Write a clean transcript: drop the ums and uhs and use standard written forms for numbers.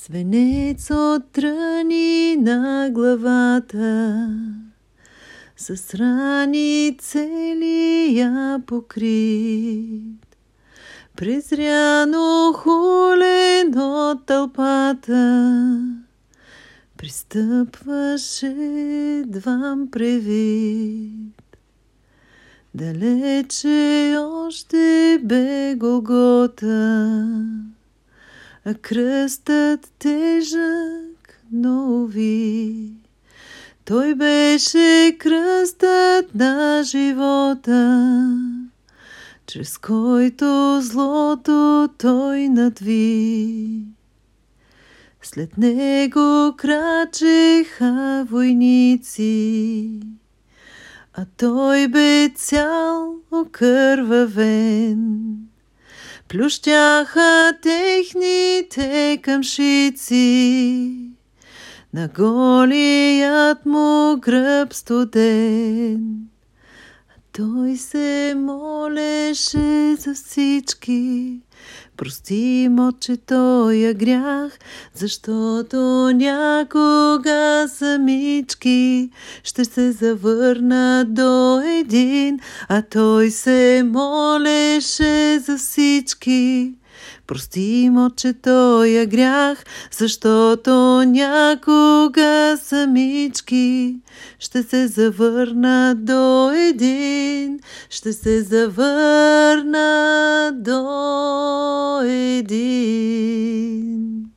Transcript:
Свенец оттръни на главата, с рани целия покрит, презряно хулен от тълпата, пристъпваше едвам превид. Далече още бе Голгота, а кръстът тежък, но уви, той беше кръстът на живота, чрез който злото той надви. След него крачеха войници, а той бе цял окървавен. Плющяха техните къмшици на голият му гръб студен. А той се молеше за всички: прости им, Отче, тоя грях, защото някога самички ще се завърнат до един. А той се молеше за всички: прости им, Отче, тоя грях, защото някога самички ще се завърнат до един. Ще се завърнат до един.